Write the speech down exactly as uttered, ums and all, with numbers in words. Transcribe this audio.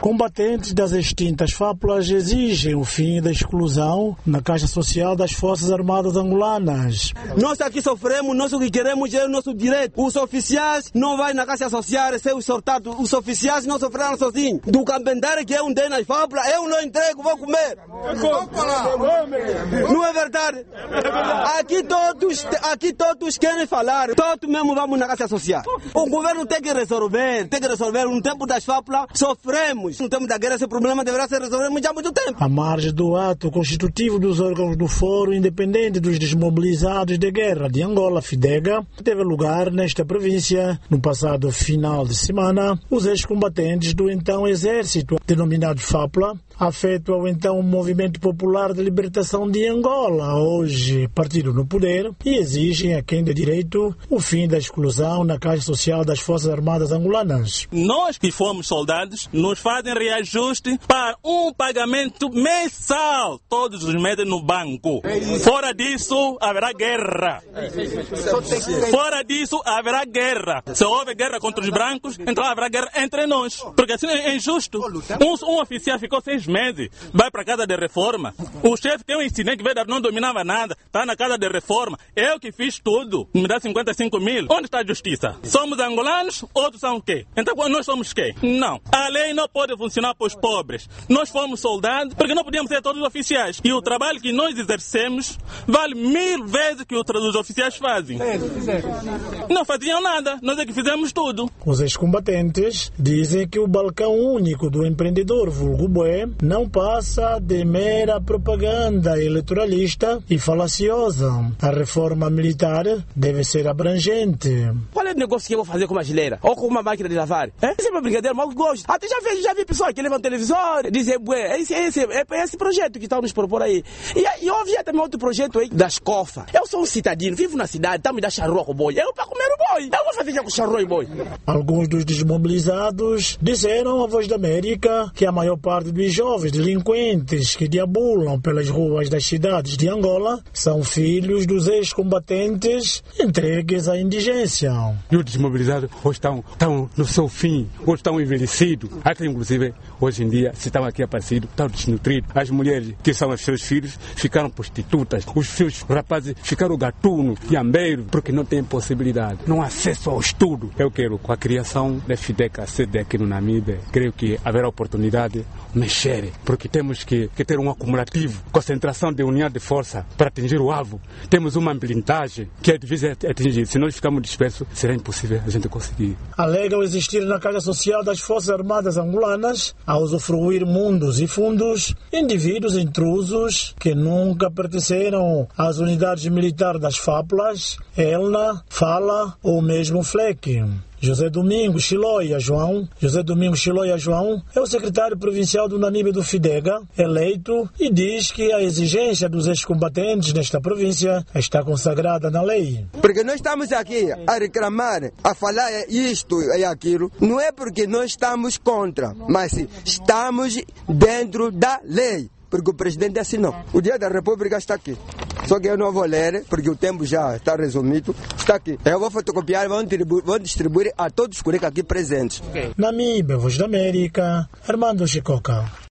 Combatentes das extintas fábulas exigem o fim da exclusão na Caixa Social das Forças Armadas Angolanas. Nós aqui sofremos, nós o que queremos é o nosso direito. Os oficiais não vão na Caixa Social ser os sortados, os oficiais não sofreram sozinhos. Do campendário que eu dei nas fábulas, eu não entrego, vou comer. Não é verdade? Aqui todos, aqui todos querem falar, todos mesmo vamos na Caixa Social. O governo tem que resolver, tem que resolver. No tempo das fábulas, sofremos. No tempo da guerra, esse problema deverá ser resolvido já há muito tempo. À margem do ato constitutivo dos órgãos do Fórum Independente dos Desmobilizados de Guerra de Angola, FIDEGA, teve lugar nesta província, no passado final de semana, os ex-combatentes do então Exército, denominado FAPLA, afeto ao então Movimento Popular de Libertação de Angola, hoje partido no poder, e exigem a quem de direito o fim da exclusão na Caixa Social das Forças Armadas Angolanas. Nós que fomos soldados, nos fazem reajuste para um pagamento mensal, todos os meses no banco. Fora disso, haverá guerra. Fora disso, haverá guerra. Se houver guerra contra os brancos, então haverá guerra entre nós. Porque assim é injusto. Um, um oficial ficou seis meses, vai para a casa de reforma. O chefe tem um incidente que não dominava nada, está na casa de reforma. Eu que fiz tudo, me dá cinquenta e cinco mil. Onde está a justiça? Somos angolanos, outros são o quê? Então nós somos quê? Não. A lei não pode funcionar para os pobres. Nós fomos soldados porque não podíamos ser todos oficiais. E o trabalho que nós exercemos vale mil vezes que os oficiais fazem. Não faziam nada, nós é que fizemos tudo. Os ex-combatentes dizem que o balcão único do empreendedor vulgo Bué não passa de mera propaganda eleitoralista e falaciosa. A reforma militar deve ser abrangente. Qual é o negócio que eu vou fazer com uma geleira? Ou com uma máquina de lavar? É? Isso é uma brincadeira, mas eu gosto. Até já vi, já vi pessoas que levam televisor, dizem, bué, é esse, é, esse, é esse projeto que estão nos propor aí. E, e eu havia também outro projeto aí das cofas. Eu sou um cidadino, vivo na cidade, tá me dá charrua com boi. Eu para comer o boi. Eu vou fazer já com charrua e boi. Alguns dos desmobilizados disseram à Voz da América que a maior parte dos jovens delinquentes que deambulam pelas ruas das cidades de Angola são filhos dos ex-combatentes entregues à indigência. E os desmobilizados hoje estão, estão no seu fim, hoje estão envelhecidos. Até inclusive, hoje em dia, se estão aqui aparecidos, estão desnutridos. As mulheres que são os seus filhos ficaram prostitutas. Os seus rapazes ficaram gatunos, iambeiros, porque não têm possibilidade. Não há acesso ao estudo. Eu quero, com a criação da FIDECA, sede aqui no Namíbia, creio que haverá oportunidade de mexer, porque temos que, que ter um acumulativo, concentração de unidade de força para atingir o alvo. Temos uma blindagem que é difícil atingir. Se nós ficarmos dispersos, será impossível a gente conseguir. Alegam existir na Caixa Social das Forças Armadas Angolanas, a usufruir mundos e fundos, indivíduos intrusos que nunca pertenceram às unidades militares das fábulas, ELNA, FALA ou mesmo FLEC. José Domingos Chiloia João, José Domingos Chiloia João é o secretário provincial do Namíbia do FIDEGA, eleito, e diz que a exigência dos ex-combatentes nesta província está consagrada na lei. Porque nós estamos aqui a reclamar, a falar isto e aquilo, não é porque nós estamos contra, mas estamos dentro da lei. Porque o presidente assinou. O Dia da República está aqui. Só que eu não vou ler, porque o tempo já está resumido. Está aqui. Eu vou fotocopiar e vou distribuir, vou distribuir a todos os colegas aqui presentes. Okay. Namíbia, Voz da América, Armando Chicoca.